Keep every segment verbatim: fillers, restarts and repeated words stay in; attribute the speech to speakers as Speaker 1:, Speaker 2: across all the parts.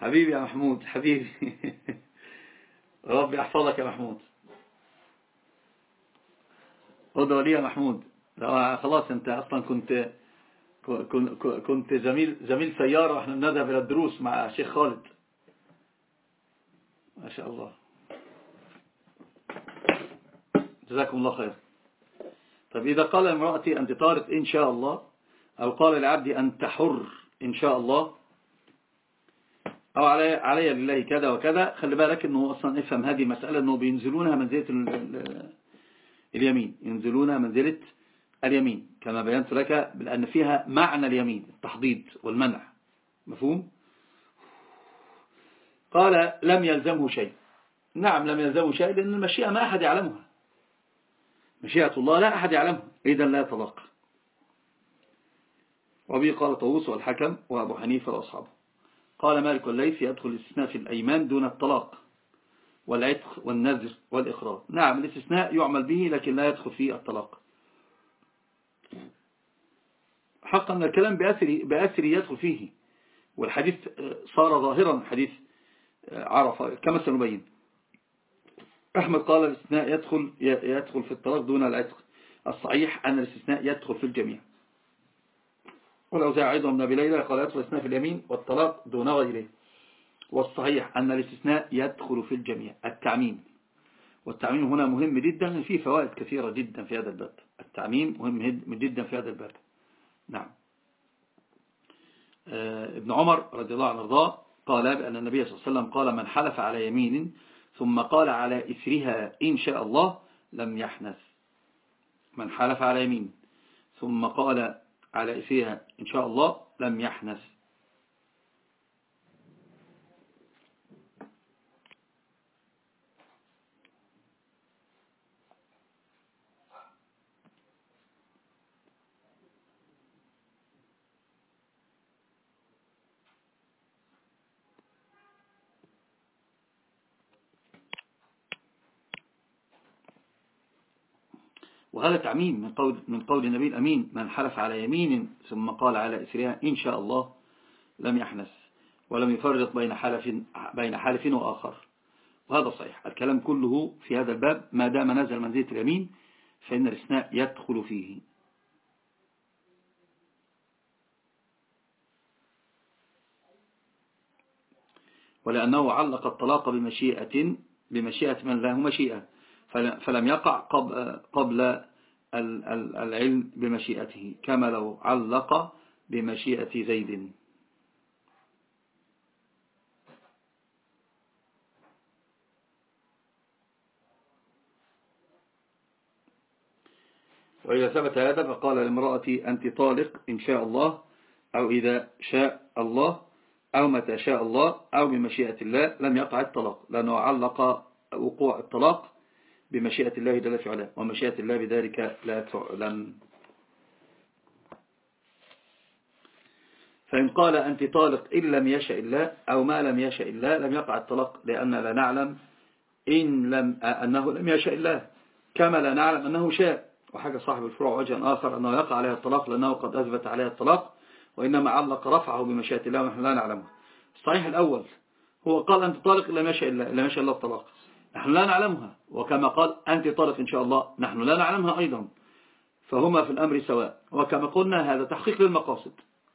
Speaker 1: حبيبي يا محمود حبيبي. ربي يحفظك يا محمود. ادعو لي يا محمود. خلاص انت اصلا كنت كنت زميل زميل سيارة واحنا بنذهب الى الدروس مع الشيخ خالد ما شاء الله. جزاكم الله خير. طب إذا قال امرأتي أنت طارق إن شاء الله، أو قال لعبدي أنت حر إن شاء الله، أو علي, علي لله كذا وكذا، خلي بالك أنه أصلا افهم هذه المسألة أنه بينزلونها منزلة اليمين، ينزلونها منزلة اليمين كما بينت لك، لأن فيها معنى اليمين التحضيض والمنع. مفهوم؟ قال لم يلزمه شيء. نعم لم يلزمه شيء، لأن المشيئة ما أحد يعلمها، مشيئة الله لا أحد يعلمها، إذا لا طلاق. وبه قال طاووس والحكم وأبو حنيفة وأصحابه. قال مالك والليث يدخل الاستثناء في الأيمان دون الطلاق والعتق والنذر والإقرار. نعم الاستثناء يعمل به لكن لا يدخل فيه الطلاق. حقا أن الكلام بأثر, بأثر يدخل فيه، والحديث صار ظاهرا، حديث عرفة كما سنبين. أحمد قال الاستثناء يدخل, يدخل في الطلاق دون العتق. الصحيح أن الاستثناء يدخل في الجميع. والأوزاعي أيضا من أبي ليلى قال يدخل الاستثناء في اليمين والطلاق دون غيره. والصحيح أن الاستثناء يدخل في الجميع. التعميم، والتعميم هنا مهم جدا، فيه فوائد كثيرة جدا في هذا الباب. التعميم مهم جدا في هذا الباب. نعم. ابن عمر رضي الله عنه وارضاه قال بأن النبي صلى الله عليه وسلم قال من حلف على يمين ثم قال على إثرها إن شاء الله لم يحنث. من حلف على يمين ثم قال على إثرها إن شاء الله لم يحنث. وهذا تعميم من قول, من قول النبي الأمين من حلف على يمين ثم قال على إثرها إن شاء الله لم يحنث، ولم يفرق بين حلف, بين حلف وآخر. وهذا صحيح. الكلام كله في هذا الباب ما دام نزل منزلة اليمين فإن الاستثناء يدخل فيه. ولأنه علق الطلاق بمشيئة بمشيئة من له مشيئة، فلم يقع قبل العلم بمشيئته، كما لو علق بمشيئة زيد. وإذا ثبت هذا فقال لامرأتي أنت طالق إن شاء الله، أو إذا شاء الله، أو متى شاء الله، أو بمشيئة الله، لم يقع الطلاق، لأنه علق وقوع الطلاق بمشيئة الله جل في علاه، ومشيئة الله بذلك لا تعلم. فإن قال أنت طالق إن لم يشاء الله أو ما لم يشاء الله لم يقع الطلاق، لأن لا نعلم إن لم أنه لم يشاء الله، كما لا نعلم أنه شاء. وحاجة صاحب الفروع وجه آخر أنه يقع عليها الطلاق لأنه قد أثبت عليها الطلاق، وإنما علق رفعه بمشيئة الله ونحن لا نعلمه. الصحيح الأول هو قال أنت طالق لم يشاء الله، لم يشاء الله الطلاق، نحن لا نعلمها. وكما قال أنت طالق إن شاء الله نحن لا نعلمها أيضا، فهما في الأمر سواء. وكما قلنا هذا تحقيق للمقاصد.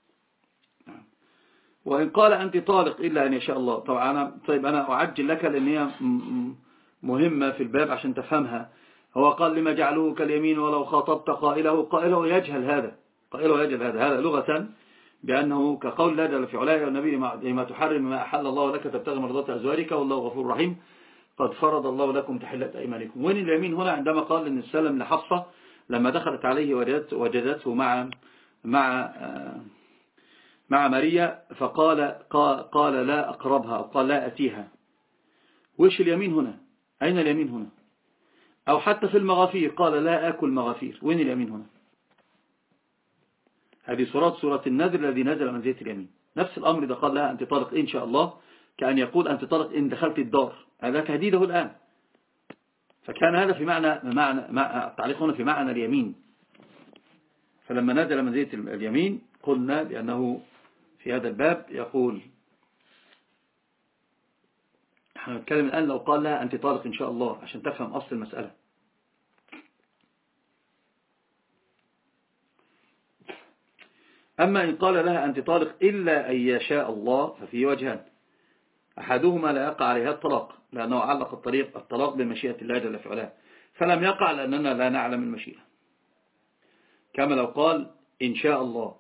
Speaker 1: وإن قال أنت طالق إلا أن يشاء الله، طبعا أنا طيب أنا أعجل لك لأن هي مهمة في الباب عشان تفهمها. هو قال لما جعلوه كاليمين ولو خاطبت قائله، قائله يجهل هذا، قائله يجهل هذا هذا لغة بأنه كقول لا جل في علاه والنبي لما تحرم ما أحل الله لك تبتغي مرضات أزواجك والله غفور رحيم قد فرض الله لكم تحلة أيمانكم. وين اليمين هنا؟ عندما قال إن السلم لحفصة لما دخلت عليه وجدته مع مع مع ماريا فقال قال لا أقربها أو قال لا أتيها. وش اليمين هنا؟ أين اليمين هنا؟ أو حتى في المغافير قال لا أكل مغافير، وين اليمين هنا؟ هذه سورة سورة النذر الذي نزل من زيت اليمين. نفس الأمر إذا قال لها أنت طالق إن شاء الله كأن يقول أنت طالق إن دخلت الدار، هذا تهديده الآن. فكان هذا في معنى معنى التعليق هنا في معنى اليمين. فلما نزل من زيت اليمين قلنا بأنه في هذا الباب يقول احنا نتكلم الآن لو قال لها أنت طالق إن شاء الله عشان تفهم أصل المسألة. أما إن قال لها أنت طالق إلا أن يشاء الله ففيه وجهان، أحدهما لا يقع عليها الطلاق لأنه علق الطريق الطلاق بمشيئة الله جل وعلا، فلم يقع لأننا لا نعلم المشيئة، كما لو قال إن شاء الله.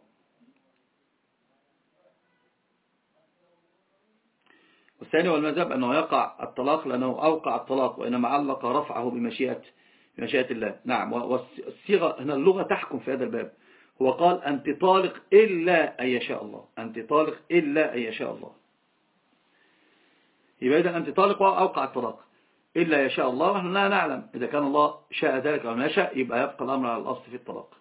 Speaker 1: والثاني والمذهب أنه يقع الطلاق لأنه أوقع الطلاق، وإنما علق رفعه بمشيئة بمشيئة الله. نعم، والصيغة هنا اللغة تحكم في هذا الباب. هو قال أنت طالق إلا أن يشاء الله، أنت طالق إلا أن يشاء الله، يبقى إذا أنت طالق وأوقع الطلاق إلا يشاء الله، ونحن لا نعلم إذا كان الله شاء ذلك أو لا يشاء، يبقى يبقى الأمر على الأصل في الطلاق.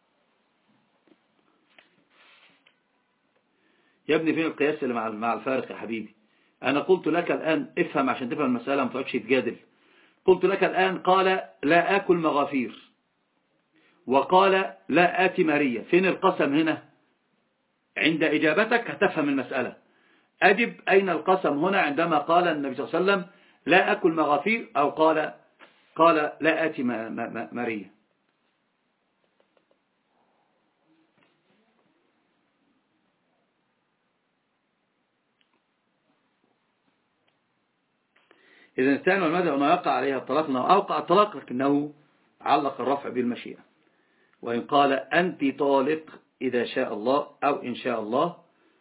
Speaker 1: يا ابني فين القياس اللي مع مع الفارق يا حبيبي؟ أنا قلت لك الآن افهم عشان تفهم المسألة، ما تقعدش تجادل. قلت لك الآن قال لا آكل مغافير، وقال لا آتي ماريا، فين القسم هنا؟ عند إجابتك هتفهم المسألة. أجب أين القسم هنا عندما قال النبي صلى الله عليه وسلم لا أكل مغافير، أو قال قال لا آتي ماريا؟ إذا الثاني والمذهب أنه يقع عليها الطلاق، أنه أوقع الطلاق لكنه علق الرفع بالمشيئة. وإن قال أنت طالق إذا شاء الله أو إن شاء الله،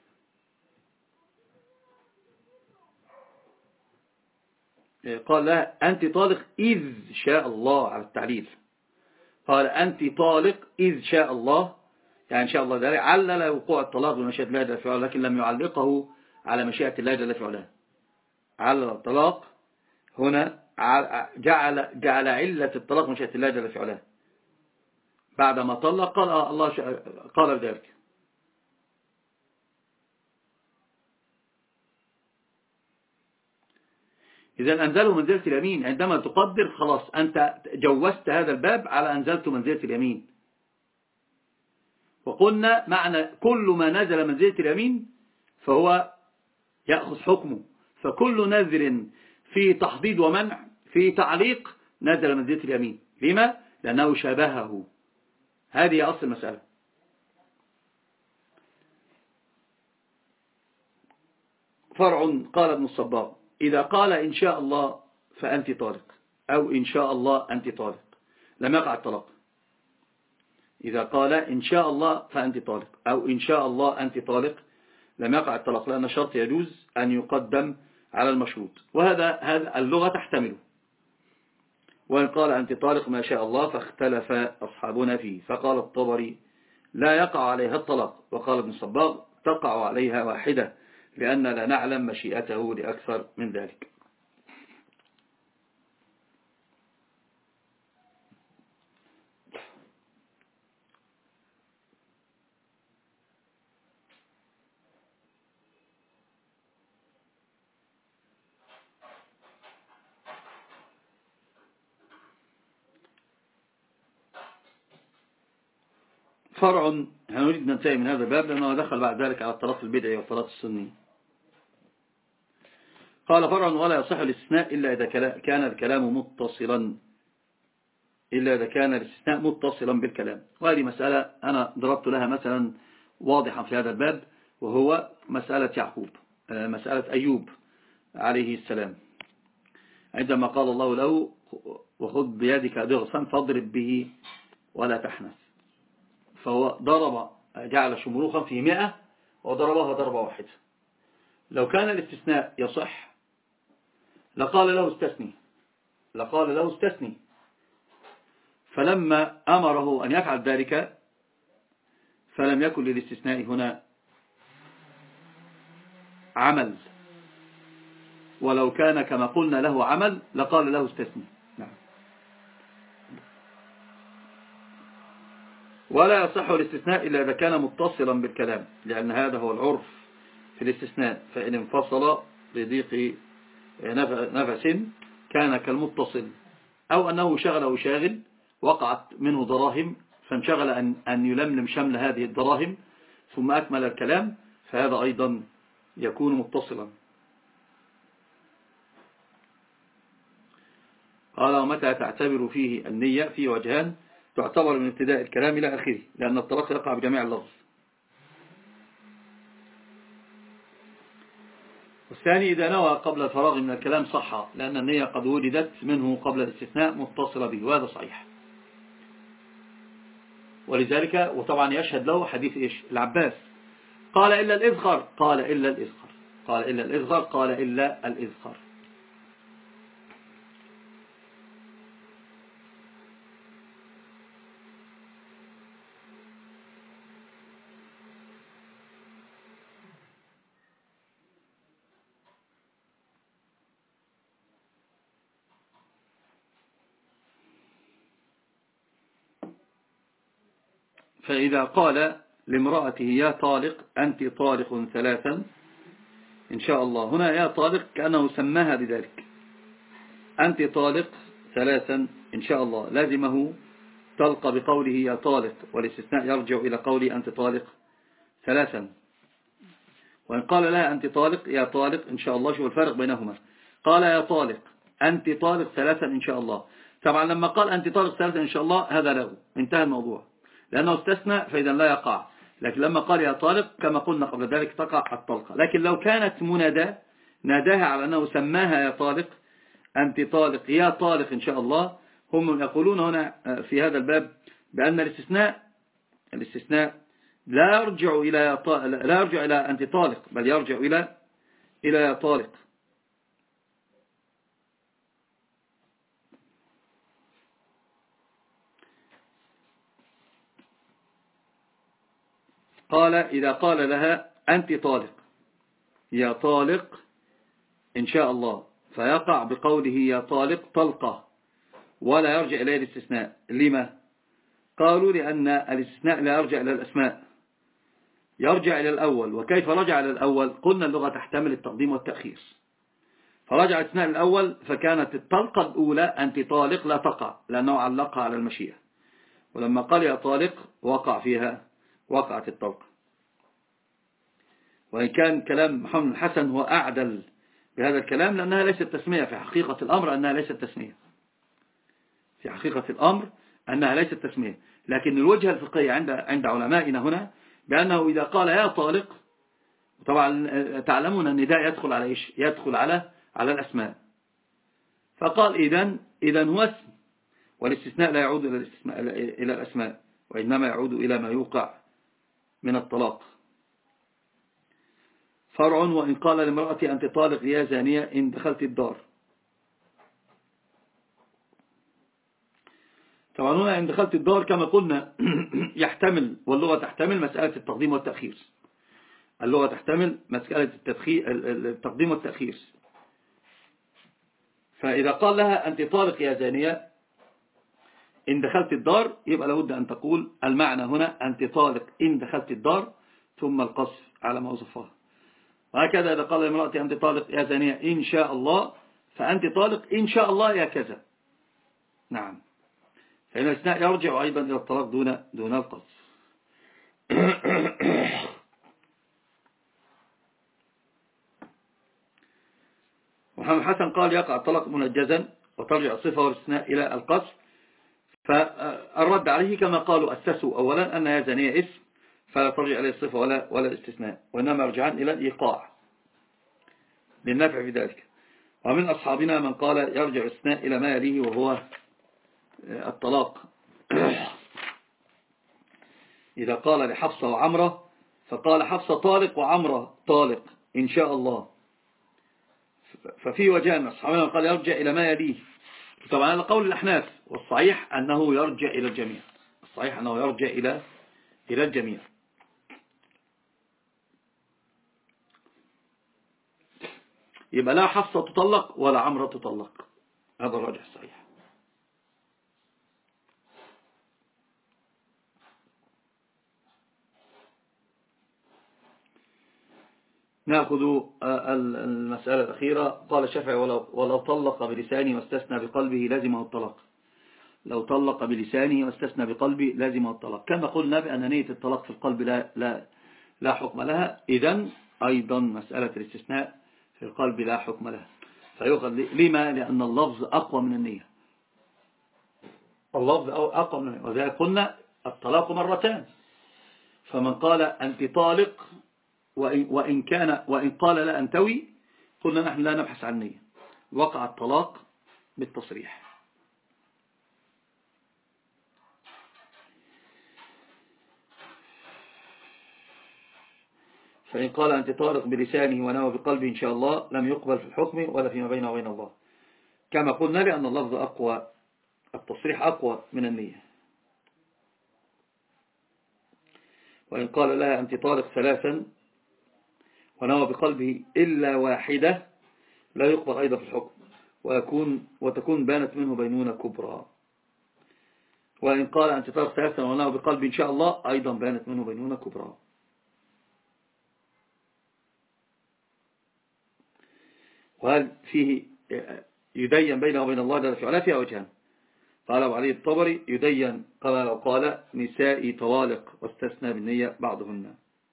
Speaker 1: قال لها أنت طالق إذ شاء الله على التعليل، قال أنت طالق إذ شاء الله، يعني إن شاء الله ذلك علل وقوع الطلاق بمشيئة الله جل وعلا، لكن لم يعلقه على مشيئة الله جل وعلا. علل الطلاق هنا، جعل جعل علة الطلاق مشيئة الله جل وعلا، بعدما طلق قال الله قال ذلك. إذا أنزله منزلة اليمين، عندما تقدر خلاص أنت جوزت هذا الباب على أنزلته منزلة اليمين. وقلنا معنى كل ما نزل منزلة اليمين فهو يأخذ حكمه، فكل نذر في تحضيض ومنع في تعليق نزل منزلة اليمين. لما؟ لأنه شابهه. هذه أصل المسألة. فرع. قال ابن الصباغ إذا قال إن شاء الله فأنت طالق، أو إن شاء الله أنت طالق، لم يقع الطلاق. إذا قال إن شاء الله فأنت طالق، أو إن شاء الله أنت طالق، لم يقع الطلاق، لأن الشرط يجوز أن يقدم على المشروط، وهذا هذا اللغة تحتمله. وإن قال أنت طالق ما شاء الله فاختلف أصحابنا فيه، فقال الطبري لا يقع عليها الطلاق، وقال ابن الصباغ تقع عليها واحدة، لأن لا نعلم مشيئته لأكثر من ذلك. فرع. هنريد ننتهي من هذا الباب لأنه دخل بعد ذلك على الطلاق البدعي والطلاق السني. قال فرع ولا يصح الاستثناء إلا إذا كان الكلام متصلا، إلا إذا كان الاستثناء متصلا بالكلام. وهذه مسألة أنا ضربت لها مثلا واضحا في هذا الباب، وهو مسألة يعقوب، مسألة أيوب عليه السلام، عندما قال الله له وخذ بيدك ضغثا فاضرب به ولا تحنث، فهو ضرب جعل شمروخا في مئة وضربها ضربة واحدة. لو كان الاستثناء يصح لقال له استثني، لقال له استثني، فلما أمره أن يفعل ذلك فلم يكن للاستثناء هنا عمل، ولو كان كما قلنا له عمل لقال له استثني. نعم. ولا يصح الاستثناء إلا إذا كان متصلا بالكلام، لأن هذا هو العرف في الاستثناء، فإن انفصل لضيق نفس كان كالمتصل، أو أنه شغله شاغل وقعت منه دراهم فانشغل أن أن يلملم شمل هذه الدراهم ثم أكمل الكلام، فهذا أيضا يكون متصلا. قال ومتى تعتبر فيه النية؟ في وجهان، تعتبر من ابتداء الكلام إلى آخره، لأن الطلاق يقع بجميع اللفظ. والثاني إذا نوى قبل الفراغ من الكلام صح، لأن النية قد وجدت منه قبل الاستثناء متصلة به، وهذا صحيح. ولذلك وطبعا يشهد له حديث إيش العباس، قال إلا الإذخر، قال إلا الإذخر، قال إلا الإذخر، قال إلا الإذخر. فإذا قال لامرأته يا طالق أنت طالق ثلاثا إن شاء الله، هنا يا طالق كأنه سماها بذلك، أنت طالق ثلاثا إن شاء الله، لازمه تلقى بقوله يا طالق، والاستثناء يرجع إلى قوله أنت طالق ثلاثا. وإن قال لها أنت طالق يا طالق إن شاء الله، شوف الفرق بينهما، قال يا طالق أنت طالق ثلاثا إن شاء الله. طبعا لما قال أنت طالق ثلاثا إن شاء الله هذا له انتهى الموضوع، لأنه استثنى فإذا لا يقع. لكن لما قال يا طالق كما قلنا قبل ذلك تقع الطلقة. لكن لو كانت منادى ناداها على أنه سماها يا طالق أنت طالق يا طالق إن شاء الله، هم يقولون هنا في هذا الباب بأن الاستثناء الاستثناء لا يرجع إلى لا يرجع إلى أنت طالق، بل يرجع إلى إلى يا طالق. قال إذا قال لها أنت طالق يا طالق إن شاء الله، فيقع بقوله يا طالق طلقة، ولا يرجع إليه الاستثناء. لما؟ قالوا لأن الاستثناء لا يرجع إلى الأسماء، يرجع إلى الأول. وكيف رجع إلى الأول؟ قلنا اللغة تحتمل التقديم والتأخير، فرجع الاستثناء الأول، فكانت الطلقة الأولى أنت طالق لا تقع لأنه علقها على المشيئة، ولما قال يا طالق وقع فيها وقعت الطلقة. وإن كان كلام محمد الحسن هو أعدل بهذا الكلام، لأنها ليست تسمية في حقيقة الأمر، أنها ليست تسمية في حقيقة الأمر أنها ليست تسمية. لكن الوجهة الفقهية عند عند علمائنا هنا بأنه إذا قال يا طالق، طبعا تعلمون أن النداء يدخل على إيش؟ يدخل على على الأسماء. فقال إذن إذن هو اسم، والاستثناء لا يعود إلى الاستثناء إلى الأسماء، وإنما يعود إلى ما يوقع من الطلاق. فرع وإن قال لامرأتي أنت طالق يا زانية إن دخلت الدار. طبعا هنا إن دخلت الدار كما قلنا يحتمل، واللغة تحتمل مسألة التقديم والتأخير، اللغة تحتمل مسألة التقديم والتأخير. فإذا قال لها أنت طالق يا زانية إن دخلت الدار، يبقى لابد أن تقول المعنى هنا أنت طالق إن دخلت الدار ثم القصف على ما وصفها. وهكذا إذا قال لامرأتي أنت طالق يا زانية إن شاء الله، فأنت طالق إن شاء الله يا كذا. نعم، فإن الاستثناء يرجع أيضا إلى الطلاق دون دون القصف. محمد حسن قال يقع الطلاق منجزا وترجع الصفة والاستثناء إلى القصف. فالرد عليه كما قالوا أسسوا أولا أن يا زانية اسم، فلا ترجع إليه الصفة ولا ولا الاستثناء، وإنما يرجعان إلى الإيقاع للنفع في ذلك. ومن أصحابنا من قال يرجع الاستثناء إلى ما يليه وهو الطلاق. إذا قال لحفصة وعمرة فقال حفصة طالق وعمرة طالق إن شاء الله، ففي وجهان أصحابنا من قال يرجع إلى ما يليه. طبعا هذا قول الأحناف، والصحيح أنه يرجع إلى الجميع، الصحيح أنه يرجع إلى إلى الجميع. يبقى لا حفصة تطلق ولا عمرة تطلق، هذا الراجح الصحيح. نأخذ المسألة الأخيرة. قال الشافعي ولو, ولو طلق بلسانه واستثنى بقلبه لازمه الطلاق. لو طلق بلسانه واستثنى بقلبه لازمه الطلاق، كما قلنا بأن نية الطلاق في القلب لا, لا, لا حكم لها، إذن أيضا مسألة الاستثناء في القلب لا حكم لها. فيؤخذ لما؟ لأن اللفظ أقوى من النية، اللفظ أقوى من وذلك قلنا الطلاق مرتان، فمن قال أنت طالق وإن, وإن, كان وإن قال لا أنتوي قلنا نحن لا نبحث عن نية، وقع الطلاق بالتصريح. فإن قال أنت طالق بلسانه ونوى بقلبه إن شاء الله لم يقبل في الحكم ولا فيما بينه وبين الله، كما قلنا لأن اللفظ أقوى، التصريح أقوى من النية. وإن قال لها أنت طالق ثلاثا ونوى بقلبه إلا واحدة لا يقبل أيضا في الحكم ويكون وتكون بانت منه بينونة كبرى. وإن قال أنت طالق ثلاثا ونوى بقلبه إن شاء الله أيضا بانت منه بينونة كبرى. وهل فيه يدين بينه وبين الله جل وعلا؟ فيها وجهان. قال أبو علي الطبري يدين كما لو قال نسائي طوالق واستثنى بالنية بعضهن.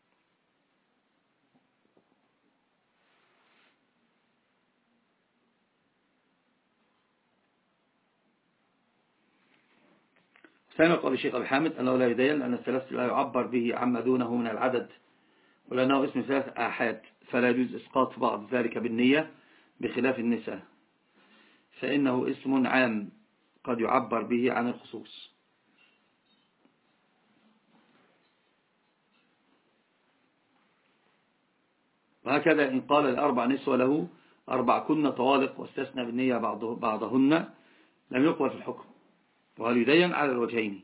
Speaker 1: ثاني قال الشيخ أبي حامد أنه لا يدين لأن الثلاث لا يعبر به عما دونه من العدد، ولأنه اسم ثلاث آحاد فلا يجوز إسقاط بعض ذلك بالنية بخلاف النساء، فإنه اسم عام قد يعبر به عن الخصوص. وهكذا إن قال الأربع نسوة له أربع كن طوالق واستثنى بالنية بعضهن لم يقبل في الحكم، وهل يدين على الوجهين.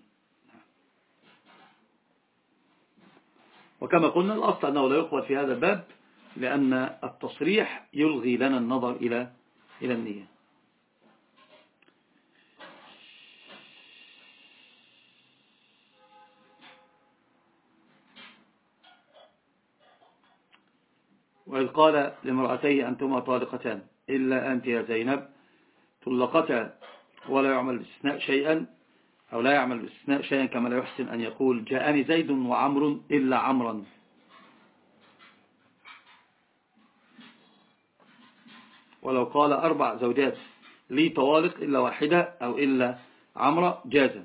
Speaker 1: وكما قلنا الأصل أنه لا يقبل في هذا الباب لأن التصريح يلغي لنا النظر إلى إلى النية. وإذ قال لامرأتيه أنتما طالقتان إلا أنت يا زينب طلقتا ولا يعمل بالاستثناء شيئا أو لا يعمل بالاستثناء شيئا كما لا يحسن أن يقول جاءني زيد وعمر إلا عمرا. ولو قال أربع زوجات لي طوالق إلا واحدة أو إلا عمرة جازا.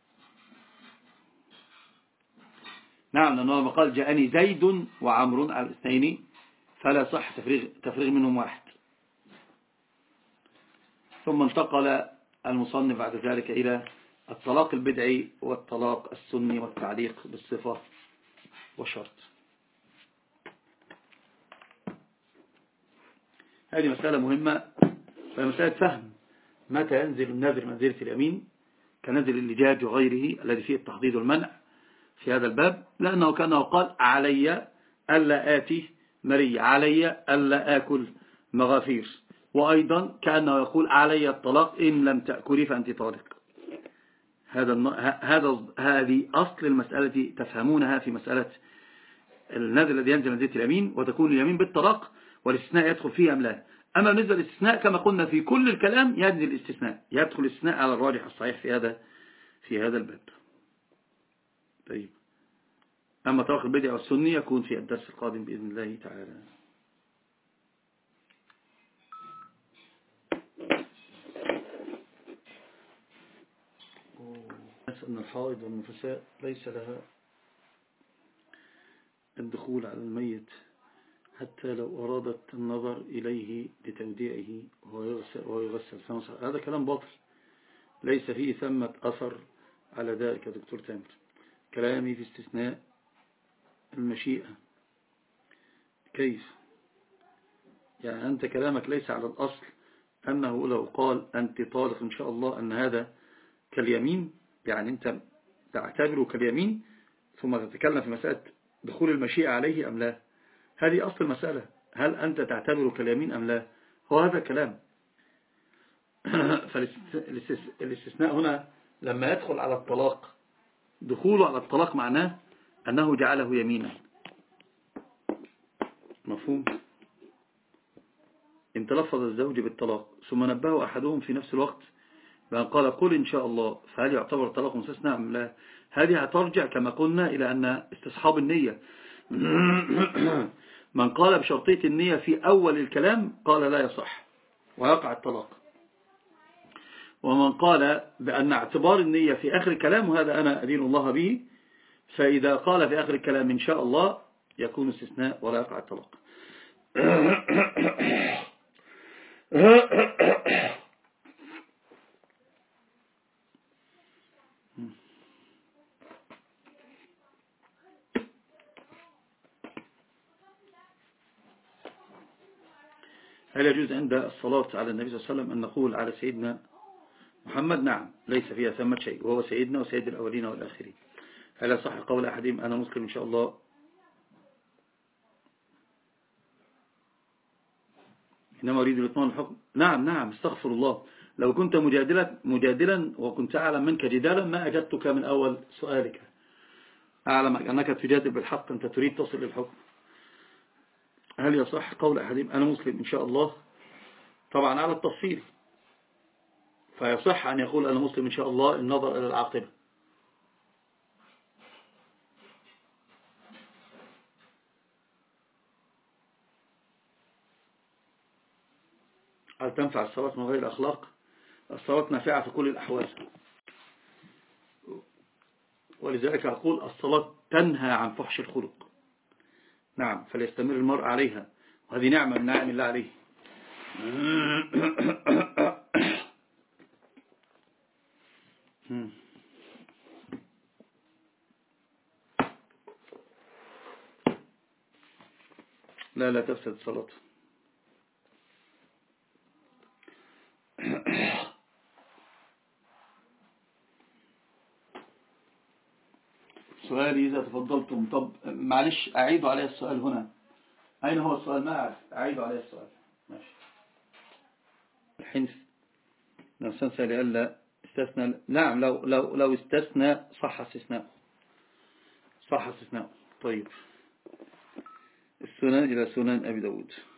Speaker 1: نعم، لأنه لما قال جاءني زيد وعمر على الاثنين فلا صح تفريغ, تفريغ منهم واحد. ثم انتقل المصنف بعد ذلك إلى الطلاق البدعي والطلاق السني والتعليق بالصفة والشرط. هذه مسألة مهمة، وهي مسألة فهم متى ينزل النذر منزلة اليمين كنزل اللجاج وغيره الذي فيه التحضيض والمنع في هذا الباب، لأنه كانه قال علي ألا آتي مري، علي ألا آكل مغافير، وأيضا كأنه يقول علي الطلاق إن لم تأكلي فأنت طالق. هذا هذا هذه أصل المسألة تفهمونها في مسألة النذر الذي ينزل منزلة اليمين وتكون اليمين بالطلاق والاستثناء يدخل فيه أم لا. أما بالنسبة للاستثناء كما قلنا في كل الكلام ينزل الاستثناء، يدخل الاستثناء على الراجح الصحيح في هذا في هذا الباب. طيب، أما طلاق البدع والسني يكون في الدرس القادم بإذن الله تعالى. أن الحائض والنفساء ليس لها الدخول على الميت حتى لو أرادت النظر إليه لتوديعه وهو يغسل. هذا كلام باطل ليس فيه ثمة أثر على ذلك يا دكتور تامر. كلامي في استثناء المشيئة. كيف يعني أنت كلامك ليس على الأصل أنه لو قال أنت طالق إن شاء الله أن هذا كاليمين، يعني أنت تعتبره كاليمين ثم تتكلم في مسألة دخول المشيئة عليه أم لا. هذه أصل المسألة، هل أنت تعتبره كاليمين أم لا؟ هو هذا الكلام. فالاستثناء هنا لما يدخل على الطلاق، دخوله على الطلاق معناه أنه جعله يمينا. مفهوم؟ إن تلفظ الزوج بالطلاق ثم نبهه أحدهم في نفس الوقت بأن قال قل إن شاء الله، فهل يعتبر الطلاق مستثنى أم لا؟ هذه هترجع كما قلنا إلى أن استصحاب النية. من قال بشرطية النية في أول الكلام قال لا يصح ويقع الطلاق، ومن قال بأن اعتبار النية في آخر الكلام، وهذا أنا أدين الله به، فإذا قال في آخر الكلام إن شاء الله يكون استثناء ولا يقع الطلاق. هل يجوز عند الصلاة على النبي صلى الله عليه وسلم أن نقول على سيدنا محمد؟ نعم، ليس فيها ثمة شيء، وهو سيدنا وسيد الأولين والآخرين. هل صح قول أحدهم أنا مسلم إن شاء الله؟ إنما أريد الإطمئنان الحكم. نعم نعم، استغفر الله، لو كنت مجادلا مجادلا وكنت أعلم منك جدالا ما أجبتك من أول سؤالك. أعلم أنك تجادل بالحق، أنت تريد تصل للحكم. هل يصح قول أحدهم أنا مسلم إن شاء الله؟ طبعا على التفصيل، فيصح أن يقول أنا مسلم إن شاء الله النظر إلى العاقبة. هل تنفع الصلاة من غير الأخلاق؟ الصلاة نافعة في كل الأحوال، ولذلك أقول الصلاة تنهى عن فحش الخلق. نعم، فليستمر المرء عليها، وهذه نعمة من نعم الله عليه. لا لا تفسد الصلاة. سؤالي إذا تفضلتم. طب معلش أعيدوا علي السؤال هنا. أين هو السؤال؟ ما أعرف، أعيدوا علي السؤال. ماشي. الحنس لو استثنى لألا استثنى. نعم، لو لو لو استثنى صح استثناء، صح استثناء. طيب، السنن إلى سنن أبي داود.